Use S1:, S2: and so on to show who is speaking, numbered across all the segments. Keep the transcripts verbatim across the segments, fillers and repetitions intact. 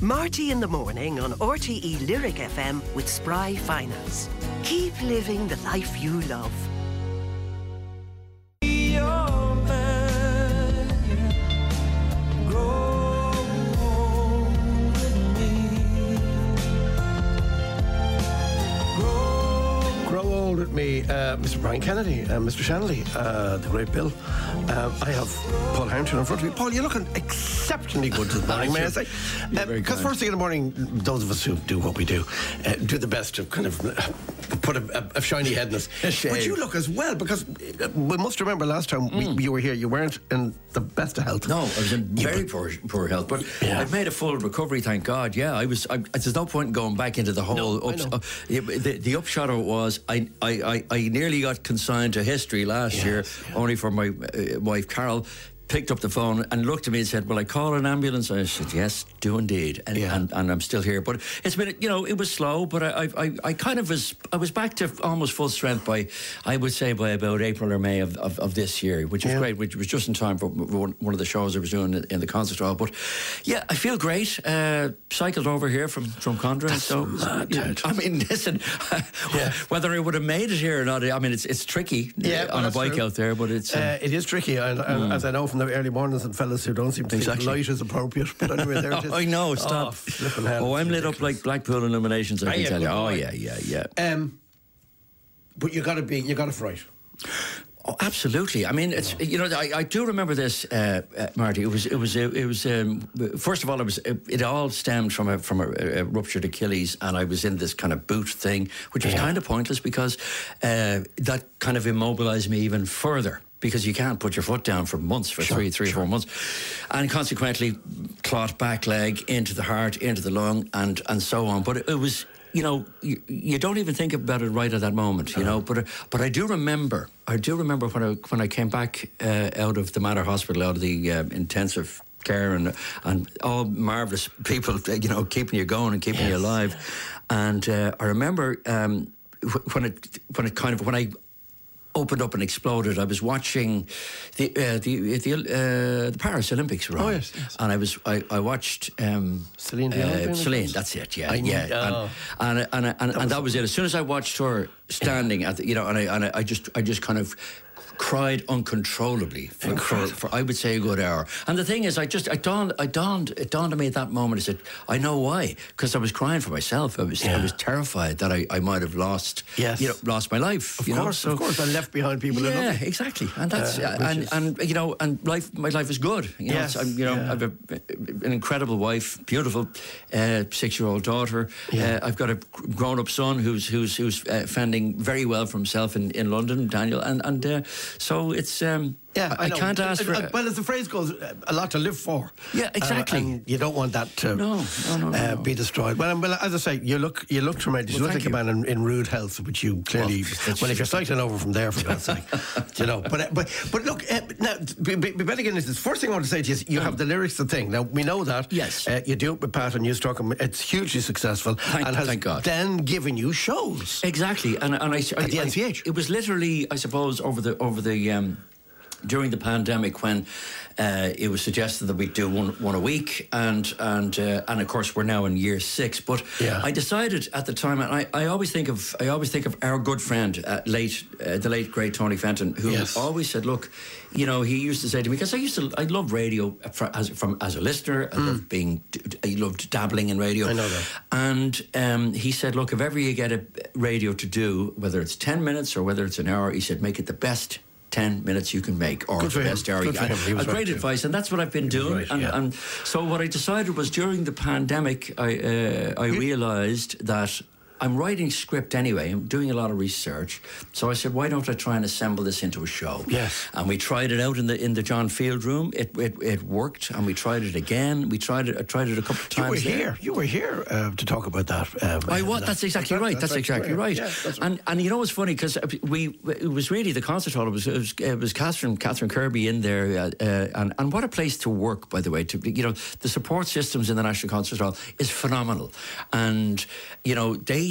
S1: Marty in the morning on R T E Lyric F M with Spry Finance. Keep living the life you love.
S2: With me, uh, Mister Brian Kennedy, uh, Mister Shanley, uh, the great Bill. Uh, I have Paul Harrington in front of me. Paul, you're looking exceptionally good this morning, may I say? Because uh, first thing in the morning, those of us who do what we do, uh, do the best to kind of uh, put a, a, a shiny head in us. But you look as well, because uh, we must remember last time mm. we, you were here, you weren't in the best of health.
S3: No, I was in very yeah, poor, poor health, but yeah. I've made a full recovery, thank God. Yeah, I was. I, there's no point in going back into the whole.
S2: No,
S3: ups, uh, the, the upshot of it was I. I, I, I nearly got consigned to history last yes, year, yeah. only for my uh, wife Carol picked up the phone and looked at me and said, "Will I call an ambulance?" I said, "Yes, do indeed," and,
S2: yeah.
S3: and, and I'm still here. But it's been, you know, it was slow, but I, I, I kind of was, I was back to almost full strength by, I would say, by about April or May of, of, of this year, which was yeah. great, which was just in time for one, one of the shows I was doing in the concert hall. But yeah, I feel great. Uh, cycled over here from from Condren, so
S2: mad,
S3: I mean, listen, yeah. whether I would have made it here or not, I mean, it's it's tricky
S2: yeah,
S3: on
S2: well,
S3: a bike
S2: true.
S3: out there, but it's
S2: uh, uh, it is tricky, and, and mm. as I know from the early mornings and fellas who don't seem to
S3: exactly.
S2: think light is appropriate. But anyway, there it is.
S3: I know. Stop.
S2: Oh, hell,
S3: oh I'm lit
S2: ridiculous.
S3: up like Blackpool illuminations. I
S2: Are
S3: can
S2: you?
S3: tell you. Oh
S2: Right.
S3: yeah, yeah, yeah.
S2: Um, but you got to be, you got to fright.
S3: Oh, absolutely. I mean, it's you know, I, I do remember this, uh, uh, Marty. It was, it was, it was. Um, first of all, it was. It, it all stemmed from a from a, a ruptured Achilles, and I was in this kind of boot thing, which was yeah. kind of pointless because uh, that kind of immobilized me even further. Because you can't put your foot down for months, for
S2: sure,
S3: three, three
S2: sure.
S3: or four months, and consequently, clot back leg into the heart, into the lung, and and so on. But it, it was. You know, you, you don't even think about it right at that moment, you know. But but I do remember, I do remember when I when I came back uh, out of the Mater Hospital, out of the uh, intensive care, and and all marvelous people, you know, keeping you going and keeping yes. you alive. And uh, I remember um, when it when it kind of when I. opened up and exploded. I was watching the uh, the the, uh, the Paris Olympics were on,
S2: oh, yes, yes.
S3: and I was I, I watched um,
S2: Celine Dion.
S3: Uh, Celine, that's it. Yeah,
S2: I
S3: yeah,
S2: knew, oh.
S3: and and and, and, and,
S2: that,
S3: and that was it. As soon as I watched her standing at the, you know, and I and I just I just kind of. cried uncontrollably for, for, for I would say a good hour. And the thing is, I just I dawned I dawned it dawned on me at that moment. I said, I know why, because I was crying for myself. I was yeah. I was terrified that I, I might have lost
S2: yes.
S3: you know lost my life.
S2: Of
S3: you
S2: course,
S3: know? So,
S2: of course, I left behind people.
S3: Yeah,
S2: who
S3: exactly. And that's
S2: uh,
S3: and
S2: is...
S3: and you know and life my life is good. You know,
S2: yes,
S3: I'm, you know,
S2: yeah.
S3: I have a, an incredible wife, beautiful uh, six-year-old daughter.
S2: Yeah.
S3: Uh, I've got a grown-up son who's who's who's uh, fending very well for himself in, in London, Daniel, and and uh, so it's. Um,
S2: yeah, I,
S3: I
S2: know.
S3: can't ask for.
S2: Uh, well, as the phrase goes, a lot to live for.
S3: Yeah, exactly.
S2: Uh, and you don't want that to
S3: no, no, no, no,
S2: uh,
S3: no.
S2: be destroyed. Well, well, as I say, you look, you look tremendous.
S3: Well,
S2: you look like
S3: you.
S2: a man in, in rude health, which you clearly. Well, well if you're cycling over from there, for God's sake, you know. But uh, but but look, uh, now we better get into this. First thing I want to say to you is you have the lyrics to thing. Now we know that.
S3: Yes.
S2: Uh, you do it with Pat and Newstalk, and it's hugely successful,
S3: thank,
S2: and has
S3: thank God.
S2: then given you shows.
S3: Exactly, and and I
S2: at
S3: I,
S2: the N C H.
S3: I, it was literally, I suppose, over the over the. Um, during the pandemic, when uh, it was suggested that we'd do one one a week, and and uh, and of course we're now in year six. But
S2: yeah.
S3: I decided at the time, and I, I always think of I always think of our good friend, uh, late uh, the late great Tony Fenton, who
S2: yes.
S3: always said, "Look, you know," he used to say to me, because I used to I love radio for, as from as a listener, I mm. loved being I loved dabbling in radio.
S2: I know that.
S3: And um, he said, "Look, if ever you get a radio to do, whether it's ten minutes or whether it's an hour," he said, "make it the best ten minutes you can make, or the best hour."
S2: Good for him. He was
S3: a great
S2: right
S3: advice, and that's what I've been doing.
S2: Right,
S3: and,
S2: yeah.
S3: and so what I decided was, during the pandemic, I uh, I realised that I'm writing script anyway. I'm doing a lot of research, so I said, why don't I try and assemble this into a show?
S2: Yes.
S3: And we tried it out in the in the John Field room. It it, it worked, and we tried it again. We tried it. I tried it a couple of times.
S2: You were
S3: there.
S2: here. You were here uh, to talk about that. Um,
S3: I was. That's exactly
S2: that,
S3: right. That's,
S2: that's
S3: exactly right.
S2: Yeah, that's
S3: and and you know what's funny, because we it was really the concert hall. It was it was, it was Catherine Catherine Kirby in there, uh, uh, and and what a place to work, by the way. To you know, the support systems in the National Concert Hall is phenomenal, and you know they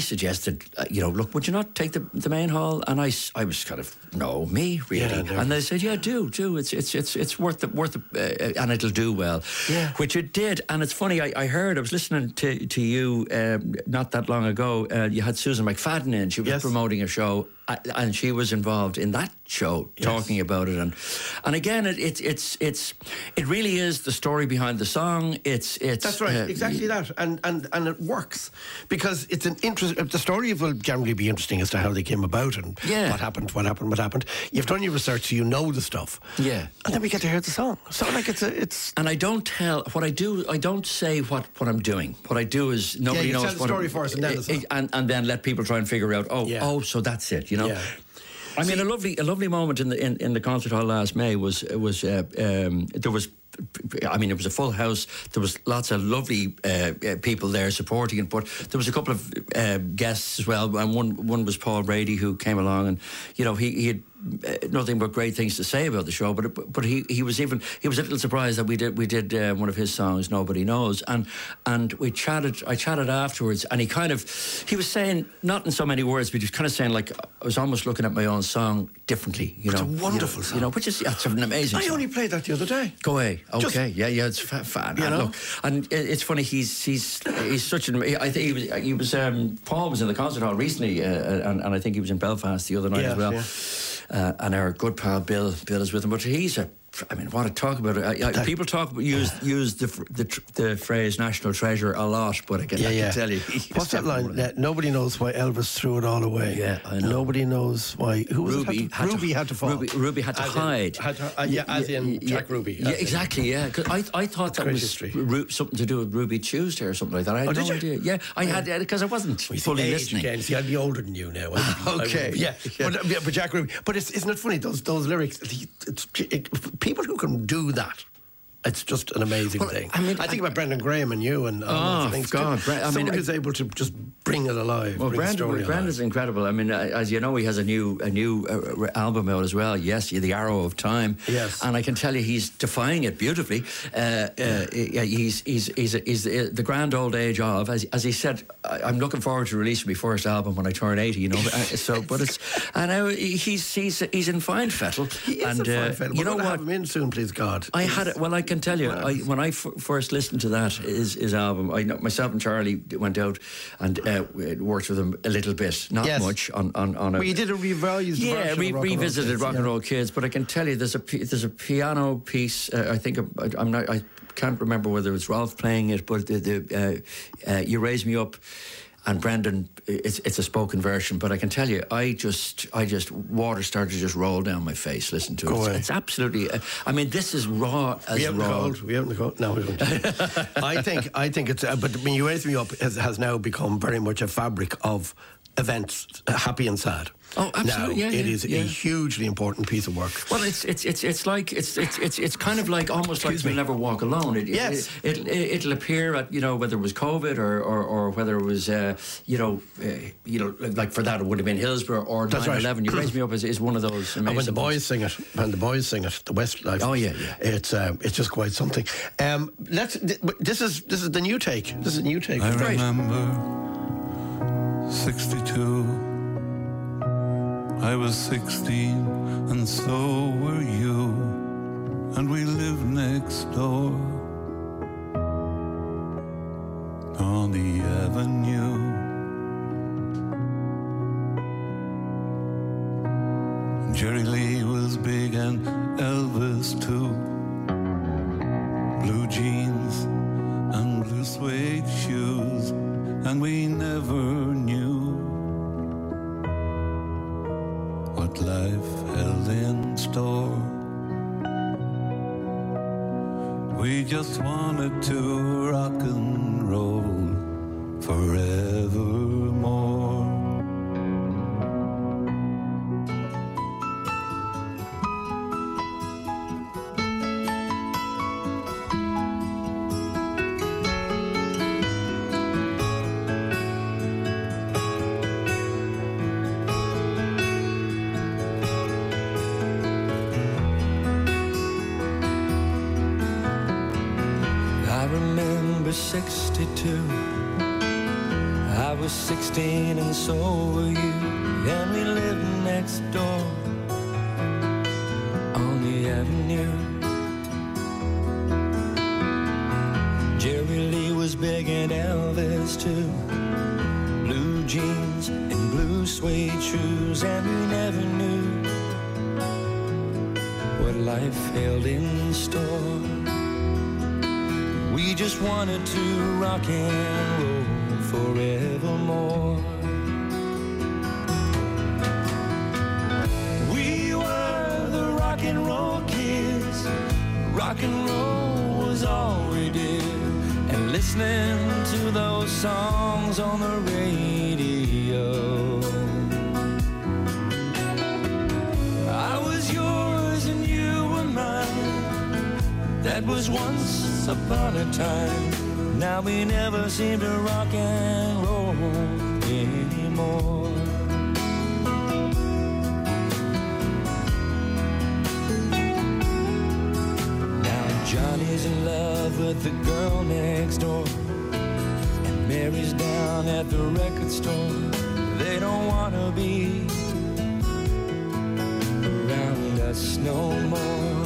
S3: suggested, uh, you know, look, would you not take the, the main hall? And I, I was kind of, no, me really. Yeah, and they said, yeah, do, do. It's it's it's it's worth the worth the, uh, and it'll do well.
S2: Yeah.
S3: Which it did. And it's funny. I, I heard. I was listening to to you um, not that long ago. Uh, you had Susan McFadden in. She was yes. promoting a show. And she was involved in that show, yes. talking about it, and and again, it, it it's it's it really is the story behind the song. It's it's
S2: that's right,
S3: uh,
S2: exactly that, and and and it works because it's an interest. The story will generally be interesting as to how they came about and
S3: yeah.
S2: what happened, what happened, what happened. You've done your research, so you know the stuff.
S3: Yeah,
S2: and then we get to hear the song. So like it's a, it's.
S3: And I don't tell what I do. I don't say what, what I'm doing. What I do is nobody
S2: yeah, you
S3: knows
S2: tell the
S3: what
S2: story
S3: I'm,
S2: first, and then the song.
S3: and and then let people try and figure out. Oh, yeah. oh, so that's it. You know.
S2: Yeah.
S3: I mean, a lovely, a lovely moment in the in, in the concert hall last May was was uh, um, there was. I mean, it was a full house. There was lots of lovely uh, people there supporting it, but there was a couple of uh, guests as well. And one one was Paul Brady, who came along, and you know he he had uh, nothing but great things to say about the show. But it, but he, he was even he was a little surprised that we did we did uh, one of his songs, Nobody Knows, and and we chatted. I chatted afterwards, and he kind of he was saying, not in so many words, but he was kind of saying, like, I was almost looking at my own song differently. You
S2: it's
S3: know,
S2: a wonderful
S3: you know,
S2: song.
S3: You know, which is yeah, it's an amazing.
S2: I
S3: song.
S2: only played that the other day.
S3: Go away. Okay,
S2: Just,
S3: yeah, yeah, it's fa- fan.
S2: You
S3: and,
S2: know?
S3: look, and it's funny. He's he's he's such an. I think he was. He was. Um, Paul was in the concert hall recently, uh, and, and I think he was in Belfast the other night
S2: yeah,
S3: as well.
S2: Yeah.
S3: Uh, and our good pal Bill, Bill is with him. But he's a. I mean, what to talk about it? I, I, people talk about use use the, the the phrase national treasure a lot, but I can,
S2: yeah,
S3: I
S2: yeah.
S3: can tell you.
S2: What's that line? Uh, nobody knows why Elvis threw it all away.
S3: Yeah, I know.
S2: Nobody knows why. Who was
S3: Ruby
S2: it? Had to,
S3: had
S2: Ruby
S3: to,
S2: had to fall.
S3: Ruby, Ruby had to
S2: as
S3: hide.
S2: In, had to, uh, yeah, as in
S3: yeah,
S2: Jack Ruby.
S3: Yeah, exactly. Yeah, because I I thought that was Ru- something to do with Ruby Tuesday or something like that. I had
S2: oh,
S3: no
S2: did you?
S3: idea. Yeah, I yeah. had because I wasn't
S2: well,
S3: fully listening.
S2: Again. See, I'd be older than you now.
S3: okay.
S2: I, yeah, yeah. But, yeah, but Jack Ruby. But it's, isn't it funny those those lyrics? It's, it, people who can do that. It's just an amazing
S3: well,
S2: thing.
S3: I mean,
S2: I think
S3: I,
S2: about Brendan Graham and you and all
S3: oh,
S2: things.
S3: God,
S2: too.
S3: I mean,
S2: someone who's able to just bring it alive.
S3: Well,
S2: bring
S3: Brendan,
S2: the story
S3: Brendan's
S2: alive.
S3: incredible. I mean, as you know, he has a new a new uh, album out as well. Yes, The Arrow of Time.
S2: Yes,
S3: and I can tell you, he's defying it beautifully. Uh, uh, he's he's he's, he's the grand old age of, as, as he said. I'm looking forward to releasing my first album when I turn eighty. You know, so but it's and now he's he's he's in fine fettle.
S2: He is
S3: and,
S2: in fine
S3: uh,
S2: fettle.
S3: You know
S2: what?
S3: what?
S2: Have him in soon, please God.
S3: I had it. Well, I can tell you, I, when I f- first listened to that his, his album, I know myself and Charlie went out and uh, worked with him a little bit, not
S2: yes.
S3: much on on, on a.
S2: Well, you did a revalued
S3: yeah, we
S2: rock
S3: revisited
S2: and
S3: Rock and Roll Kids, but I can tell you, there's a there's a piano piece. Uh, I think I, I'm not. I can't remember whether it's Ralph playing it, but the, the uh, uh, You Raise Me Up. And Brendan, it's it's a spoken version, but I can tell you, I just, I just, water started to just roll down my face. Listen to it. It's, it's absolutely. Uh, I mean, this is raw as
S2: we haven't
S3: raw.
S2: Called, we haven't called. No, we haven't. I think, I think it's. Uh, but when You Raise Me Up has, has now become very much a fabric of events, uh, happy and sad.
S3: Oh, absolutely!
S2: Now,
S3: yeah,
S2: it
S3: yeah,
S2: is
S3: yeah.
S2: a hugely important piece of work.
S3: Well, it's it's it's it's like it's it's it's it's kind of like almost like You'll Never Walk Alone. It,
S2: yes,
S3: it, it, it it'll appear at, you know, whether it was COVID or or, or whether it was uh, you know uh, you know like for that it would have been Hillsborough or nine eleven. Right. You Raise Me Up is, is one of those amazing.
S2: And when the boys
S3: ones.
S2: sing it, when the boys sing it, the Westlife.
S3: Oh yeah, yeah.
S2: It's um, it's just quite something. Um, let's. Th- this is this is the new take. This is a new take.
S4: I
S2: right.
S4: remember sixty-two. I was sixteen, and so were you, and we lived next door on the avenue. Jerry Lee was big and Elvis too. Blue jeans and blue suede shoes, and we never knew what life held in store. We just wanted to rock and roll forevermore.
S5: sixty-two. I was sixteen and so were you, and we lived next door on the avenue. Jerry Lee was big and Elvis too. Blue jeans and blue suede shoes, and we never knew what life held in store. We just wanted to rock and roll forevermore. We were the rock and roll kids. Rock and roll was all we did. And listening to those songs on the radio, I was yours and you were mine. That was once upon a time. Now we never seem to rock and roll anymore. Now Johnny's in love with the girl next door, and Mary's down at the record store. They don't want to be around us no more.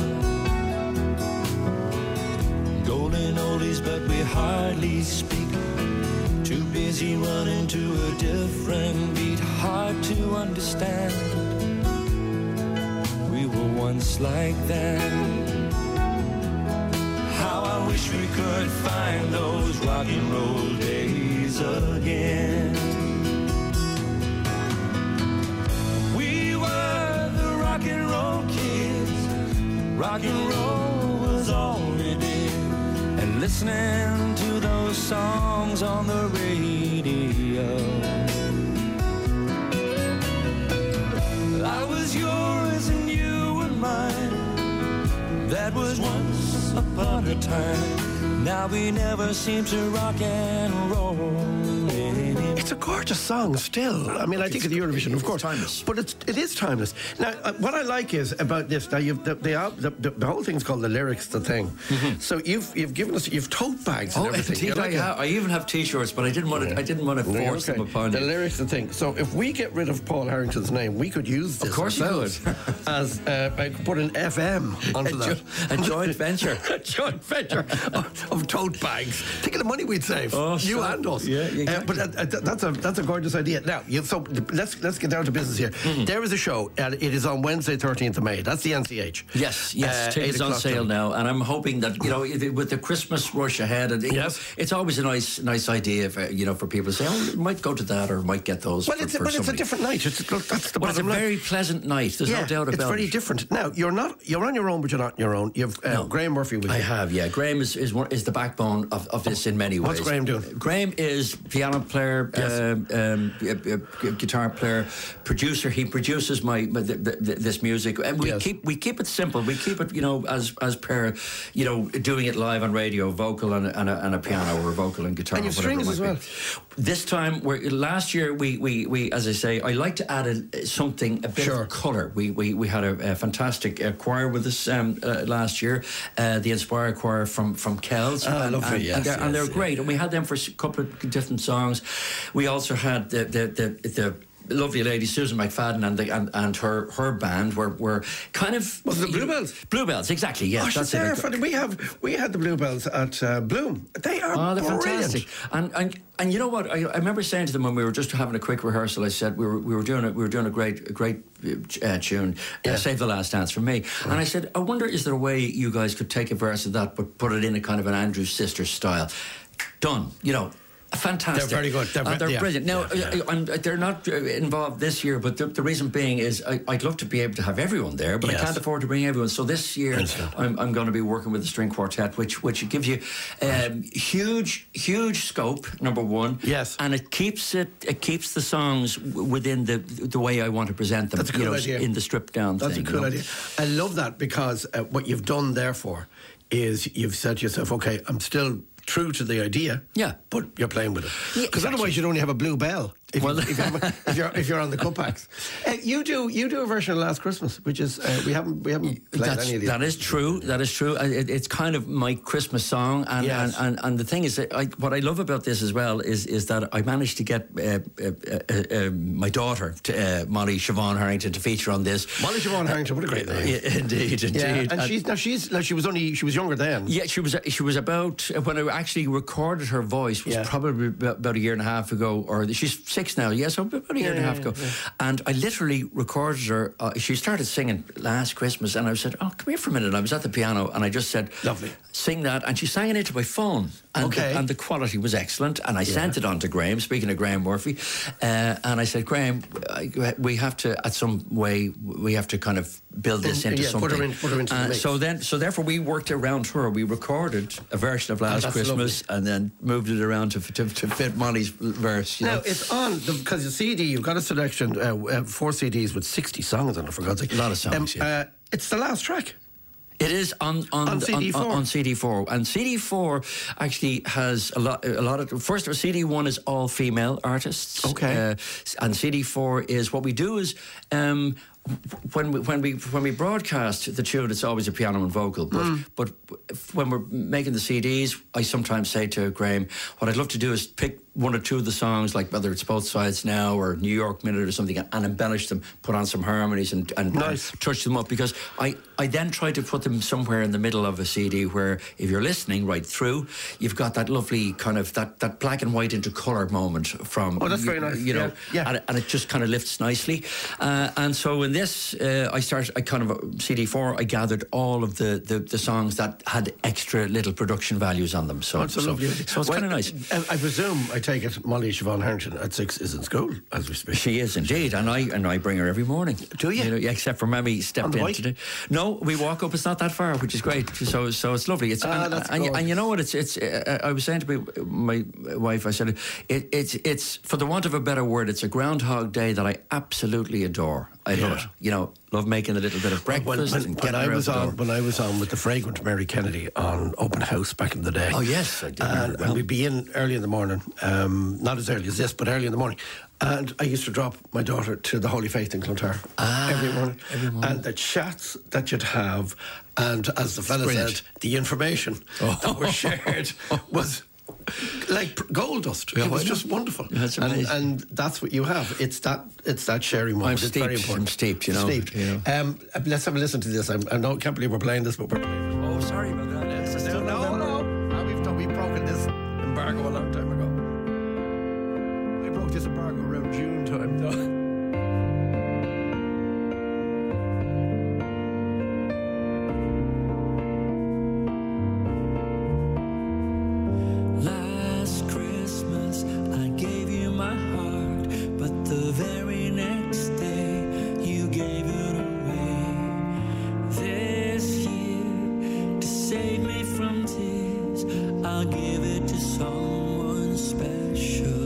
S5: Golden oldies, but we hardly speak. Too busy running to a different beat. Hard to understand. We were once like that. How I wish we could find those rock and roll days again. We were the rock and roll kids. Rock and roll was all we did. And listening to those songs on the radio, I was yours and you were mine. That was once upon a time. Now we never seem to rock and roll anymore.
S2: It's a gorgeous song still. I mean, I think of the Eurovision, of course.
S3: Timeless.
S2: But it's, it is timeless. Now, uh, what I like is about this, now you've, the, the, the, the, the whole thing's called The Lyrics, the thing. Mm-hmm. So you've you've given us, you've tote bags and
S3: oh,
S2: everything.
S3: Indeed,
S2: like
S3: I, have, I even have T-shirts, but I didn't want to. Yeah. I didn't want to force
S2: okay.
S3: them upon
S2: the
S3: you.
S2: The Lyrics, the thing. So if we get rid of Paul Harrington's name, we could use this.
S3: Of course,
S2: ourselves
S3: you could.
S2: as uh, I could put an F M onto
S3: a
S2: that.
S3: Jo- a joint venture.
S2: a joint venture of, of tote bags. Think of the money we'd save.
S3: Oh,
S2: you
S3: so,
S2: and us.
S3: Yeah, exactly.
S2: uh, but uh, that's a that's a gorgeous idea. Now, you, so let's let's get down to business here. Mm-hmm. There is a show, and it is on Wednesday, thirteenth of May. That's the N C H.
S3: Yes, yes,
S2: uh,
S3: tickets on sale now, and I'm hoping that you know with the Christmas rush ahead, and yes, it's always a nice nice idea, for, you know, for people to say, oh, might go to that or might get those.
S2: Well,
S3: for,
S2: it's a,
S3: for
S2: but it's a
S3: somebody.
S2: different night. It's, that's the
S3: well, it's a
S2: line.
S3: very pleasant night. There's
S2: yeah,
S3: no doubt about it.
S2: It's very
S3: it.
S2: different. Now you're not you're on your own, but you're not on your own. You've uh,
S3: no.
S2: Graham Murphy with you.
S3: I have, yeah. Graham is is, one, is the backbone of, of this in many ways.
S2: What's Graham doing?
S3: Graham is piano player, yes. um, um, uh, uh, guitar player, producer. He produces my, my the, the, this music, and we yes. keep we keep it simple. We keep it, you know, as as per, you know, doing it live on radio, vocal and a, and a, and a piano, or vocal and guitar.
S2: And your strings as well. Be.
S3: This time, we're, last year we, we we as I say, I like to add a, something a bit sure. of colour. We we we had a, a fantastic uh, choir with us um, uh, last year, uh, the Inspire Choir from from Kells.
S2: Ah,
S3: and,
S2: lovely,
S3: and,
S2: yes,
S3: and they're,
S2: yes,
S3: and they're
S2: yes.
S3: great. And we had them for a couple of different songs. We also had the the the, the lovely lady Susan McFadden and the, and, and her her band were, were kind of
S2: was it the Bluebells?
S3: Bluebells, exactly. Yes,
S2: oh,
S3: that's
S2: they're
S3: it.
S2: funny. We have we had the Bluebells at uh, Bloom. They are
S3: oh, they're
S2: brilliant.
S3: fantastic. And and and you know what? I, I remember saying to them when we were just having a quick rehearsal. I said we were we were doing a, we were doing a great a great uh, tune, yeah. uh, Save the Last Dance for me. Right. And I said, I wonder, is there a way you guys could take a verse of that but put it in a kind of an Andrew Sisters style? Done. You know. Fantastic.
S2: They're very good. They're,
S3: uh, they're
S2: yeah.
S3: brilliant. Now,
S2: yeah, yeah.
S3: I, I'm, they're not involved this year, but the, the reason being is I, I'd love to be able to have everyone there, but yes. I can't afford to bring everyone. So this year, I'm, I'm going to be working with the string quartet, which which gives you um, huge, huge scope. Number one,
S2: yes,
S3: and it keeps it it keeps the songs w- within the the way I want to present them.
S2: That's a cool
S3: you know,
S2: idea.
S3: In the stripped down.
S2: That's
S3: thing,
S2: a cool
S3: you know?
S2: idea. I love that because uh, what you've done, therefore, is you've said to yourself, okay, I'm still true to the idea,
S3: yeah,
S2: but you're playing with it. Because
S3: yeah, exactly.
S2: otherwise you'd only have a blue bell. If,
S3: Well,
S2: you, if, you're, if you're if you're on the cutbacks, uh, you do you do a version of Last Christmas, which is uh, we haven't we haven't played
S3: That's,
S2: any of these.
S3: that is true. That is true. It, it's kind of my Christmas song, and
S2: Yes.
S3: and, and, and the thing is, that I, what I love about this as well is is that I managed to get uh, uh, uh, uh, my daughter, to, uh, Molly Siobhan Harrington, to feature on this.
S2: Molly Siobhan Harrington, what a great name!
S3: Yeah, indeed, indeed.
S2: Yeah, and,
S3: And-
S2: she's now she's now she was only she was younger then.
S3: Yeah, she was. She was about when I actually recorded her voice was
S2: Yeah.
S3: probably about about a year and a half ago, or she's six now. Yeah, so about a year and a
S2: Yeah,
S3: half
S2: yeah,
S3: ago, and I literally recorded her. Uh, she started singing Last Christmas, and I said, "Oh, come here for a minute." And I was at the piano, and I just said,
S2: Lovely.
S3: Sing that," and she sang it into my phone, and
S2: Okay.
S3: the, and the quality was excellent. And I sent it on to Graham. Speaking of Graham Murphy, uh, and I said, "Graham, I, we have to at some way we have to kind of build this
S2: Mm,
S3: into
S2: yeah, put
S3: something."
S2: her in- put her into the
S3: Uh,
S2: mix.
S3: so then, so therefore, we worked around her. We recorded a version of Last
S2: that's
S3: Christmas, and then moved it around to to, to fit Molly's verse. You
S2: Now
S3: know?
S2: it's on because the C D. You've got a selection, uh, uh, four C Ds with sixty songs on it. For God's sake,
S3: A lot of songs, yeah.
S2: uh, it's the last track.
S3: It is on on
S2: On C D four.
S3: on, on C D four, and C D four actually has a lot a lot of. First, C D one is all female artists.
S2: Okay.
S3: uh, and C D four is what we do is. Um, When we when we when we broadcast the tune, it's always a piano and vocal. But
S2: Mm.
S3: but when we're making the C Ds, I sometimes say to Graham, what I'd love to do is pick one or two of the songs, like whether it's Both Sides Now or New York Minute or something, and embellish them, put on some harmonies and and,
S2: Nice.
S3: and touch them up, because I I then try to put them somewhere in the middle of a C D where if you're listening right through, you've got that lovely kind of that, that black and white into colour moment from.
S2: Oh, that's
S3: you,
S2: very nice.
S3: You know,
S2: Yeah, yeah.
S3: And, it- and it just kind of lifts nicely. Uh, and so in this, uh, I started. I kind of uh, C D four. I gathered all of the, the, the songs that had extra little production values on them. So,
S2: That's a
S3: so,
S2: lovely.
S3: so it's
S2: Well,
S3: kind of nice.
S2: uh, I presume, I take it, Molly Siobhan Harrington at six is in school as we speak.
S3: She is indeed, and I and I bring her every morning.
S2: Do you?
S3: know, yeah, except for Mammy stepped
S2: On the
S3: in
S2: bike?
S3: today. No, we walk up. It's not that far, which is great. So so it's lovely. It's
S2: Ah,
S3: and,
S2: that's
S3: and,
S2: gorgeous.
S3: and you know what? It's it's. Uh, I was saying to my, my wife, I said it, it's it's for the want of a better word, it's a Groundhog Day that I absolutely adore. I love
S2: Yeah.
S3: it. You know, love making a little bit of breakfast
S2: When, when,
S3: and
S2: when
S3: getting
S2: I
S3: her
S2: was
S3: out the
S2: on,
S3: door.
S2: when I was on with the fragrant Mary Kennedy on Open House back in the day.
S3: Oh, yes, I did remember
S2: And,
S3: it well.
S2: and we'd be in early in the morning, um, not as early as this, but early in the morning. And I used to drop my daughter to the Holy Faith in Clontarf
S3: Ah,
S2: every morning.
S3: every morning.
S2: And the chats that you'd have, and as the fella
S3: brilliant.
S2: said, the information that was shared was like pr- gold dust.
S3: Yeah,
S2: it was
S3: I know.
S2: just wonderful.
S3: That's
S2: and,
S3: amazing.
S2: and that's what you have. It's that it's that sharing moment.
S3: I'm
S2: it's very
S3: steeped,
S2: important.
S3: I'm steeped, you know,
S2: Steeped.
S3: you know.
S2: Um, let's have a listen to this. I'm, I know, can't believe we're playing this, but we're playing it.
S3: Oh, sorry about that. It's
S2: No, no, no. Ah, we've, done, we've broken this embargo a long time ago. I broke this embargo around June time. No.
S5: Last Christmas I gave you my heart, but the very next day you gave it away. This year, to save me from tears, I'll give it to someone special.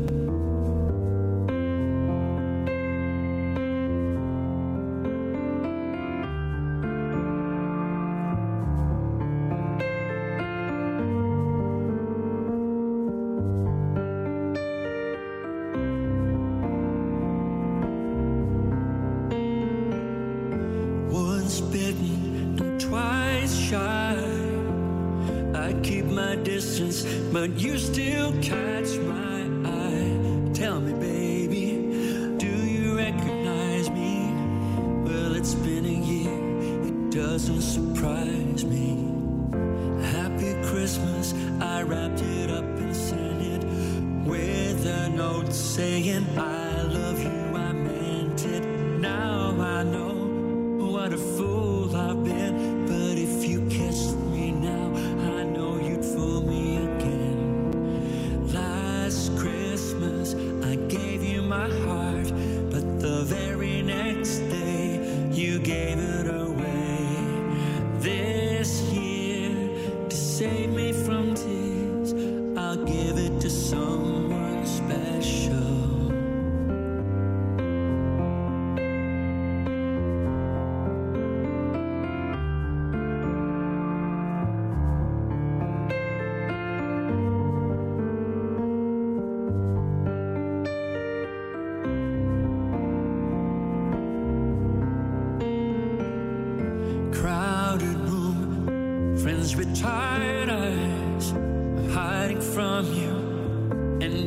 S5: Once bitten and twice shy, I keep my distance, but you still catch my eye. Tell me, baby, do you recognize me? Well, it's been a year, it doesn't surprise me. Happy Christmas, I wrapped it up and sent it with a note saying I love you, I meant it. Now I know what a fool I've been, but if you kissed me now, I know you'd fool me again. Last Christmas, I gave you my heart, but the very next day, you gave it away. This year, to save me from tears, I'll give it to someone special.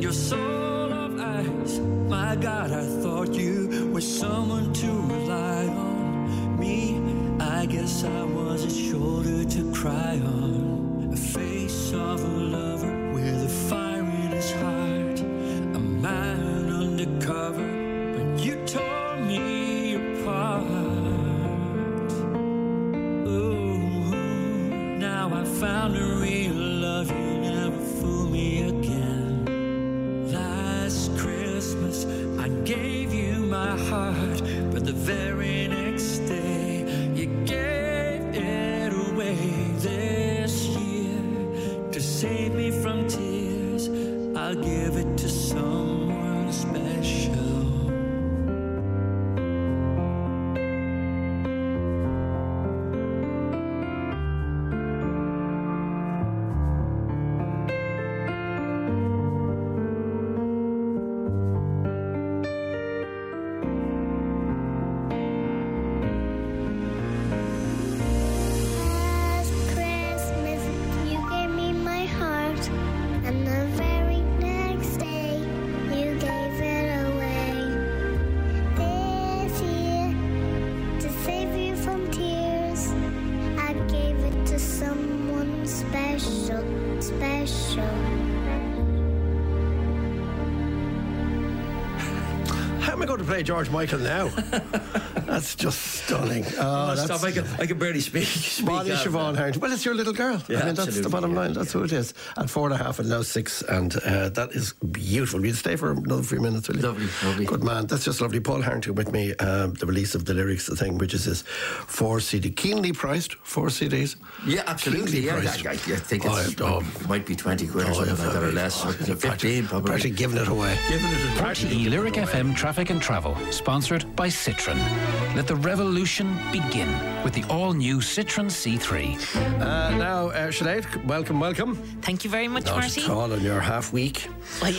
S5: your soul of ice. My God, I thought you were someone to rely on. Me, I guess I was a shoulder to cry on. A face of a lover with a fire in his heart. A man undercover, but you tore me apart. Oh, now I found a real love, you never fool me again. Last Christmas I gave you my heart, but the very next day you gave it away. This year, to save me from tears, I'll give it to someone special.
S2: George Michael now. That's just stunning. Oh,
S3: oh,
S2: that's
S3: stop. I can, I can barely speak. speak
S2: Molly Siobhan Harrington. Well, it's your little girl.
S3: Yeah,
S2: I mean, that's the bottom
S3: yeah,
S2: line. That's
S3: yeah,
S2: who it is. At four and a half and now six. And uh, that is beautiful. We'll stay for another few minutes, will you?
S3: Lovely, lovely.
S2: Good man. That's just lovely. Paul Harrington with me. Um, the release of the lyrics, the thing, which is his four C D. Keenly priced, four C Ds.
S3: Yeah, absolutely. Yeah, I, I, I think it's, oh, it might be twenty quid or something like that or less. Or fifteen, probably.
S2: Practically giving it away.
S3: Giving it
S6: R T E Lyric F M Traffic and Travel, sponsored by Citroën. Let the revolution begin with the all-new Citroën C three.
S2: Uh, now, uh, Sinead, welcome, welcome.
S7: Thank you very much,
S2: Not
S7: Marty.
S2: at all on your half week.
S7: Well,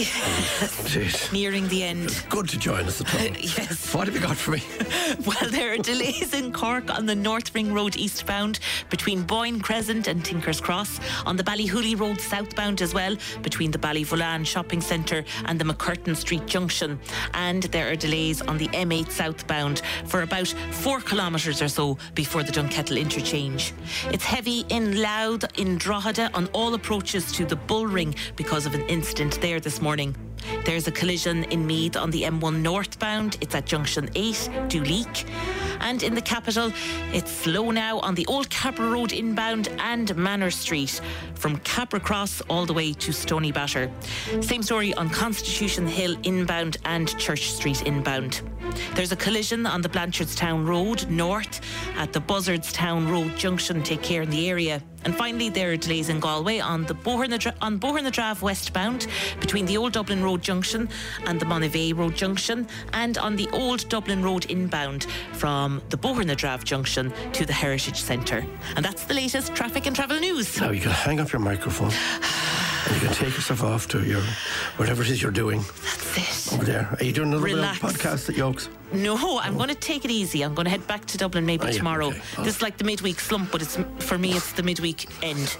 S7: yeah. Nearing the end.
S2: It's good to join us at all.
S7: Yes.
S2: What have you got for me?
S7: Well, there are delays in Cork on the North Ring Road eastbound between Boyne Crescent and Tinkers Cross, on the Ballyhooly Road southbound as well between the Ballyvolan Shopping Centre and the McCurtain Street Junction, and there are delays on the M eight southbound for about four kilometres or so before the Dunkettle interchange. It's heavy in Louth, in Drogheda on all approaches to the Bullring because of an incident there this morning. There's a collision in Meath on the M one northbound. It's at junction eight, Duleek. And in the capital, it's slow now on the Old Cabra Road inbound and Manor Street, from Cabra Cross all the way to Stony Batter. Same story on Constitution Hill inbound and Church Street inbound. There's a collision on the Blanchardstown Road north at the Buzzardstown Road junction. Take care in the area. And finally, there are delays in Galway on the Bohur on Bohur-na-Drave westbound between the Old Dublin Road junction and the Monivea Road junction, and on the Old Dublin Road inbound from the Bohur-na-Drave junction to the Heritage Centre. And that's the latest traffic and travel news.
S2: Now you can hang up your microphone and you can take yourself off to your whatever it is you're doing.
S7: That's it.
S2: Over there. Are you doing another
S7: Relax.
S2: podcast at Yokes?
S7: No, I'm going to take it easy. I'm going to head back to Dublin maybe
S2: Oh, yeah,
S7: tomorrow.
S2: okay. Oh.
S7: This is like the midweek slump, but it's for me it's the midweek end.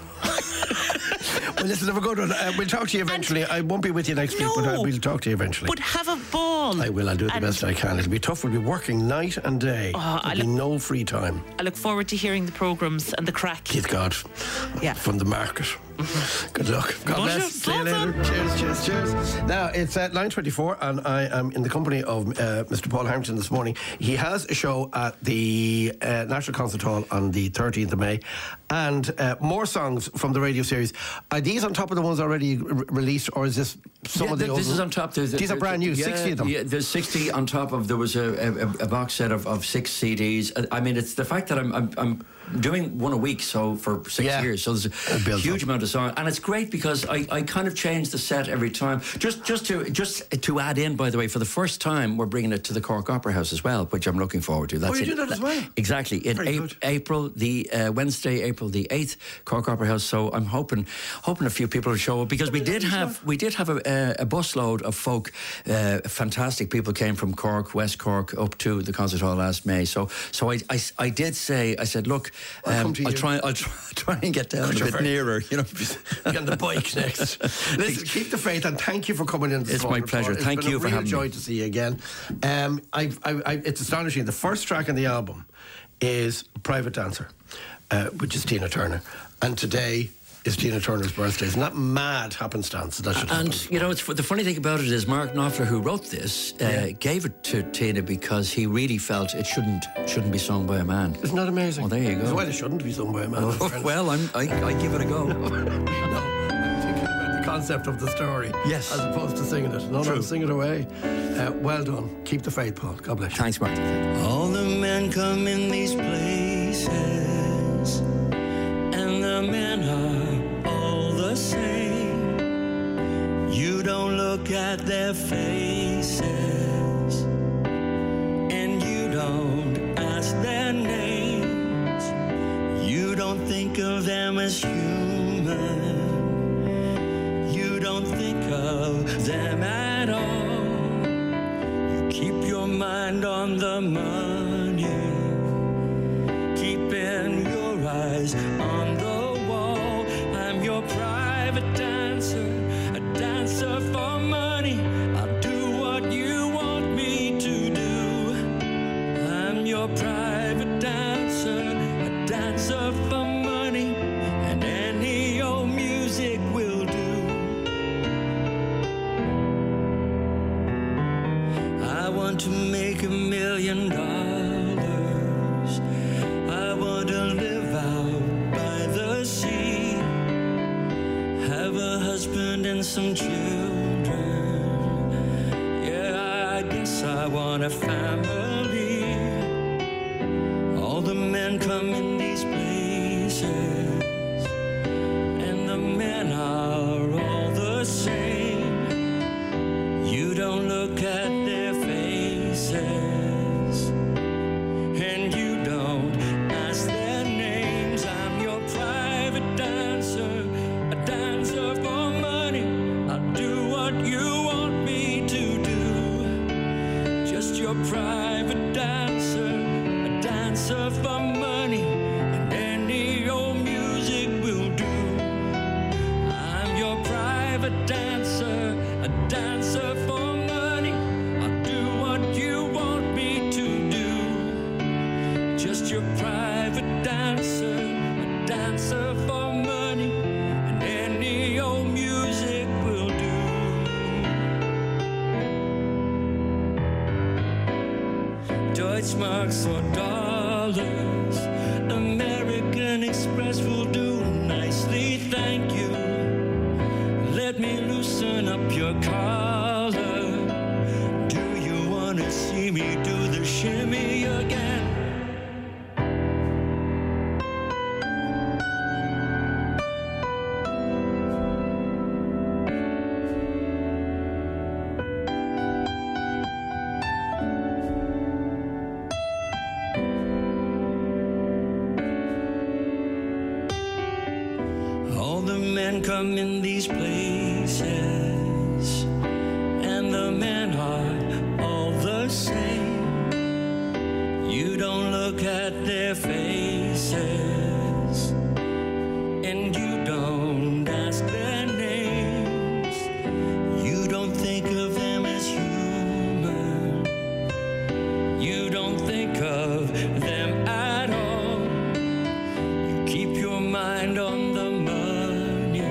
S2: Well, listen, have a good one. Uh, we'll talk to you eventually. I won't be with you next
S7: No.
S2: week, but uh, we'll talk to you eventually.
S7: But have a ball.
S2: I will. I'll do the
S7: And
S2: best I can. It'll be tough. We'll be working night and day.
S7: Oh,
S2: There'll
S7: I
S2: be no free time.
S7: I look forward to hearing the programmes and the crack.
S2: Keith God.
S7: Yeah.
S2: From the market. Good luck. God
S7: Bonjour.
S2: bless. See you later. Cheers, cheers, cheers. Now, it's at nine twenty-four and I am in the company of uh, Mister Paul Harrington this morning. He has a show at the uh, National Concert Hall on the thirteenth of May, and uh, more songs from the radio series. Are these on top of the ones already re- released, or is this some
S3: yeah,
S2: of the
S3: th- this
S2: old-
S3: is on top. There's,
S2: These are brand new,
S3: yeah,
S2: sixty of them.
S3: Yeah, there's sixty on top of. There was a, a, a box set of, of six C Ds. I mean, it's the fact that I'm I'm, I'm doing one a week, so for six
S2: Yeah.
S3: years, so there's a
S2: It builds
S3: huge
S2: up.
S3: amount of song, and it's great because I, I kind of change the set every time. Just just to just to add in, by the way, for the first time we're bringing it to the Cork Opera House as well, which I'm looking forward to. That's
S2: Oh, you
S3: it.
S2: do that as well?
S3: Exactly. In
S2: Very
S3: A-
S2: good.
S3: April, the uh, Wednesday, April the eighth, Cork Opera House. So I'm hoping hoping a few people will show up because we did have we did have a, uh, a busload of folk, uh, fantastic people came from Cork, West Cork, up to the concert hall last May. So, so I, I, I did say, I said, look, um, I'll, I'll try, I'll try, try and get down a bit nearer. You know,
S2: get on the bike next. Listen, keep the faith, and thank you for coming in.
S3: It's my pleasure.
S2: It's
S3: thank you for having me.
S2: It's been a real joy to see you again. Um, I, I, I, it's astonishing. The first track on the album is Private Dancer, uh, which is Tina Turner, and today is Tina Turner's birthday. Isn't that mad happenstance that should happen?
S3: And, you know, it's, the funny thing about it is Mark Knopfler, who wrote this, uh, yeah. gave it to Tina because he really felt it shouldn't shouldn't be sung by a man.
S2: Isn't that amazing?
S3: Well, there you go.
S2: That's why it shouldn't be sung by a man.
S3: Oh, well, I'm, I, I give it a go.
S2: no, I'm thinking about the concept of the story.
S3: Yes.
S2: As opposed to singing it. No, True. no, sing it away. Uh, well done. Keep the faith, Paul. God bless you.
S3: Thanks, Mark.
S5: All the men come in these places, and the men are all the same. You don't look at their faces, and you don't ask their names. You don't think of them as human. You don't think of them at all. You keep your mind on the money, keeping your eyes on the wall. I'm your private dancer, a dancer for money. I'll do what you want me to do. I'm your private dancer, a dancer for money, and any old music will do. I want to make a million dollars. I want to live out by the sea, have a husband and some children. Yeah, I guess I want a family. All the men come in these places, and the men are all the same. You don't look at their faces, and you don't ask their names. I'm your private dancer, a dancer for money. I'll do what you want me to do. Just your private dancer, a dancer for money, and any old music will do. I'm your private dancer, a dancer for money. I'll do what you want me to do. Just your private dancer, a dancer for money, and any old music will do. Deutschmarks or dollars, American Express will do nicely, thank you. Let me loosen up your collar. Do you want to see me do the shimmy again? All the men come in these places, and the men are all the same. You don't look at their faces, and you don't ask their names. You don't think of them as human. You don't think of them at all. You keep your mind on the money,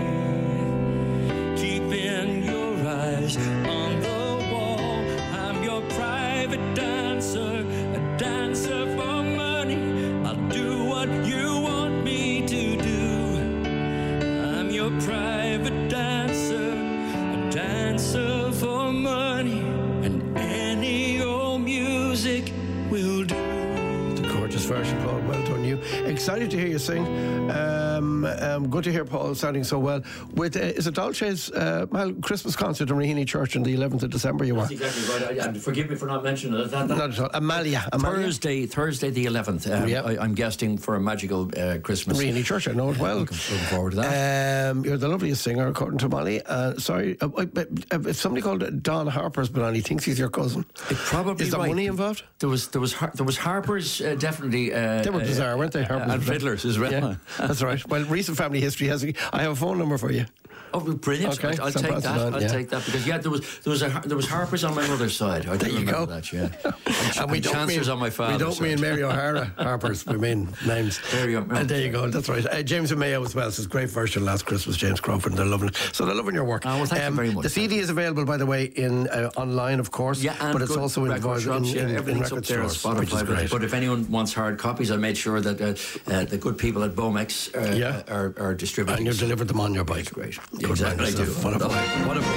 S5: keeping your eyes on the wall. I'm your private dancer, a dancer for money. I'll do what you want me to do. I'm your private dancer, a dancer for money, and any old music will do.
S2: It's a gorgeous version, Paul. Well done, you. Excited to hear you sing. Um, Um, um, good to hear Paul sounding so well. With uh, is it Dolce's uh, well, Christmas concert in Raheny Church on the eleventh of December? You were.
S3: That's exactly right. I, and forgive me for not mentioning it. That, that,
S2: not at all. Amalia. Amalia.
S3: Thursday, Thursday the eleventh. Um,
S2: yep.
S3: I, I'm guesting for a magical uh, Christmas.
S2: Raheny Church, I know it well.
S3: Looking, looking forward to that.
S2: Um, you're the loveliest singer, according to Molly. Uh, sorry, uh, uh, if somebody called Don Harper's been on, he thinks he's your cousin.
S3: It probably
S2: is there
S3: right.
S2: money involved?
S3: There was, there was, Har- there was Harper's uh, definitely. Uh,
S2: they were bizarre,
S3: uh,
S2: weren't they? Harper's
S3: and Fiddlers as well.
S2: Yeah, that's right. Well, recent family history has. A, I have a phone number for you.
S3: Oh, brilliant!
S2: Okay,
S3: I'll, I'll
S2: so
S3: take that.
S2: on,
S3: I'll
S2: yeah.
S3: take that because yeah, there was there was a there was Harper's on my mother's side. I do
S2: there you
S3: remember
S2: go.
S3: that. Yeah,
S2: and,
S3: and
S2: we don't
S3: Chancellor's
S2: mean
S3: on my father's
S2: we don't
S3: side.
S2: mean Mary O'Hara Harper's. We mean names.
S3: Mary
S2: O'Hara. And there you go. That's right. Uh, James and Mayo as well. Says great version last Christmas. James Crawford. They're loving it. So they're loving your work.
S3: Oh, well, thank um, you very much.
S2: The C D is available, by the way, in uh, online, of course.
S3: Yeah, and
S2: but it's also in,
S3: record shops,
S2: in,
S3: yeah,
S2: in,
S3: everything's
S2: in
S3: up there on
S2: stores, which is
S3: Spotify.
S2: great.
S3: But if anyone wants hard copies, I made sure that uh, uh, the good people at Bomex uh,
S2: yeah.
S3: are, are distributing.
S2: And you delivered them on your bike.
S3: That's great.
S2: Good
S3: exactly. I do.
S2: What a boy. What a boy.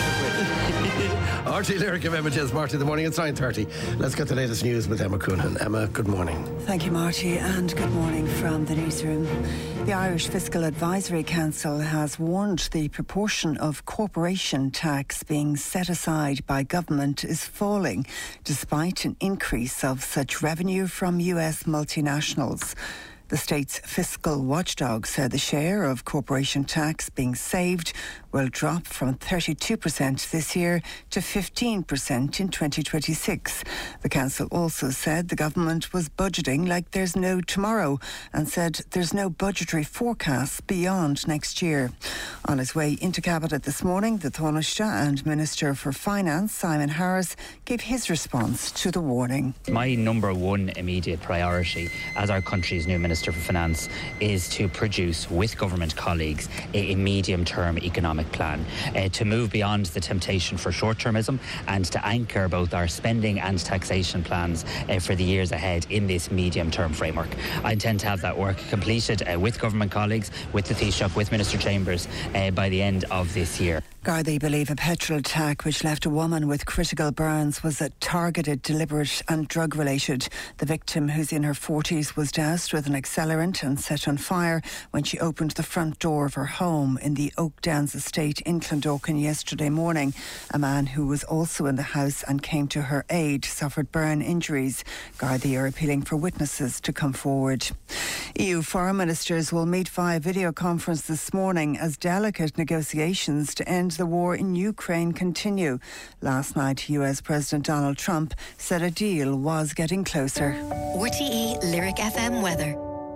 S2: R T Lyric of Emma Jill's Marty in the morning. It's nine thirty. Let's get the latest news with Emma Coonan. Emma, good morning.
S8: Thank you, Marty, and good morning from the newsroom. The Irish Fiscal Advisory Council has warned the proportion of corporation tax being set aside by government is falling, despite an increase of such revenue from U S multinationals. The state's fiscal watchdog said the share of corporation tax being saved will drop from thirty-two percent this year to fifteen percent in twenty twenty-six. The council also said the government was budgeting like there's no tomorrow and said there's no budgetary forecast beyond next year. On his way into Cabinet this morning, the Taoiseach and Minister for Finance, Simon Harris, gave his response to the warning.
S9: My number one immediate priority as our country's new Minister for Finance is to produce with government colleagues a, a medium-term economic plan uh, to move beyond the temptation for short-termism and to anchor both our spending and taxation plans uh, for the years ahead in this medium-term framework. I intend to have that work completed uh, with government colleagues, with the Taoiseach, with Minister Chambers uh, by the end of this year.
S8: Gardaí believe a petrol attack which left a woman with critical burns was a targeted, deliberate and drug-related. The victim, who's in her forties, was doused with an accelerant and set on fire when she opened the front door of her home in the Oak Downs estate in Clondalkin yesterday morning. A man who was also in the house and came to her aid suffered burn injuries. Gardaí are appealing for witnesses to come forward. E U foreign ministers will meet via video conference this morning as delicate negotiations to end the war in Ukraine continue. Last night, U S President Donald Trump said a deal was getting closer.
S10: R T E Lyric F M weather.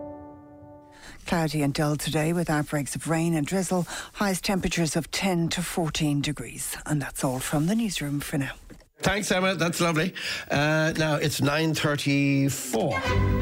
S8: Cloudy and dull today with outbreaks of rain and drizzle. Highest temperatures of ten to fourteen degrees. And that's all from the newsroom for now.
S2: Thanks, Emma. That's lovely. Uh, now it's nine thirty-four.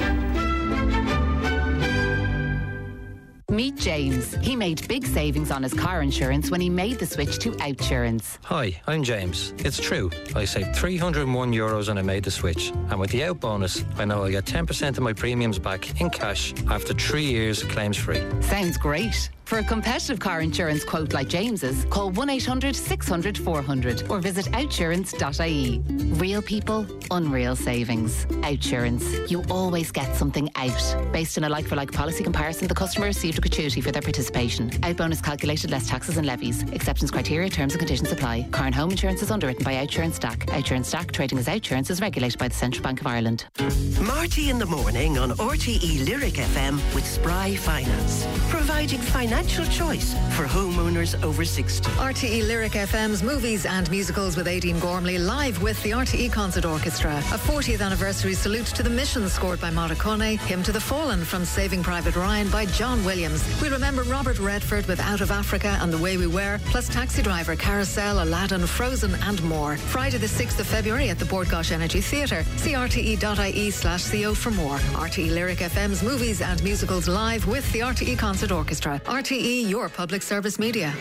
S11: Meet James. He made big savings on his car insurance when he made the switch to Outsurance.
S12: Hi, I'm James. It's true. I saved three hundred one euros when I made the switch. And with the Out bonus, I know I'll get ten percent of my premiums back in cash after three years claims free.
S11: Sounds great. For a competitive car insurance quote like James's, call one eight hundred six hundred four hundred or visit outsurance dot I E. Real people, unreal savings. Outsurance. You always get something out. Based on a like-for-like policy comparison, the customer received a gratuity for their participation. Out bonus calculated less taxes and levies. Acceptance criteria, terms and conditions apply. Car and home insurance is underwritten by Outsurance D A C. Outsurance D A C trading as Outsurance is regulated by the Central Bank of Ireland.
S1: Marty in the morning on R T E Lyric F M with Spry Finance, providing financial choice for homeowners over sixty.
S13: R T E Lyric F M's movies and musicals with Aideen Gormley live with the R T E Concert Orchestra. A fortieth anniversary salute to the mission scored by Morricone, Hymn to the Fallen from Saving Private Ryan by John Williams. We remember Robert Redford with Out of Africa and The Way We Were, plus Taxi Driver, Carousel, Aladdin, Frozen and more. Friday the sixth of February at the Bord Gáis Energy Theatre. See R T E dot I E slash C O for more. R T E Lyric F M's movies and musicals live with the R T E Concert Orchestra. R T E, your public service media.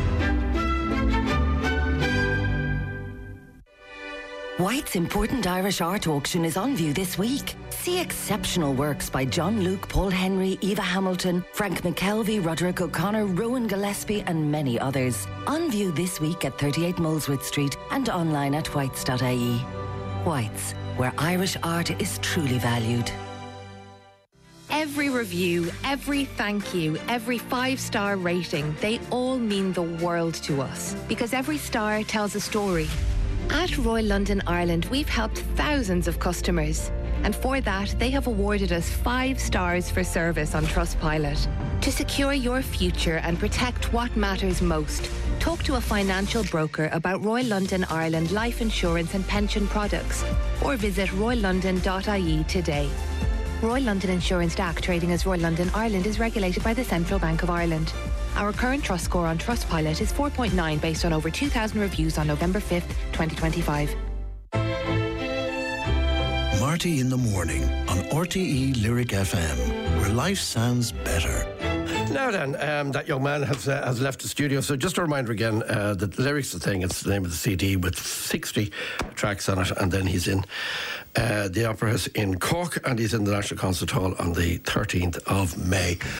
S14: White's Important Irish Art Auction is on view this week. See exceptional works by John Luke, Paul Henry, Eva Hamilton, Frank McKelvey, Roderick O'Connor, Rowan Gillespie and many others. On view this week at thirty-eight Molesworth Street and online at whites dot I E. White's, where Irish art is truly valued.
S15: Every review, every thank you, every five-star rating, they all mean the world to us. Because every star tells a story. At Royal London Ireland, we've helped thousands of customers. And for that, they have awarded us five stars for service on Trustpilot. To secure your future and protect what matters most, talk to a financial broker about Royal London Ireland life insurance and pension products, or visit royal london dot I E today. Royal London Insurance D A C, trading as Royal London Ireland, is regulated by the Central Bank of Ireland. Our current trust score on Trustpilot is four point nine based on over two thousand reviews on November fifth, twenty twenty-five.
S16: Marty in the Morning on R T E Lyric F M, where life sounds better.
S2: Now then, um, that young man has uh, has left the studio. So just a reminder again, uh, the lyrics of the thing, it's the name of the C D with sixty tracks on it, and then he's in uh, the Opera House in Cork, and he's in the National Concert Hall on the thirteenth of May.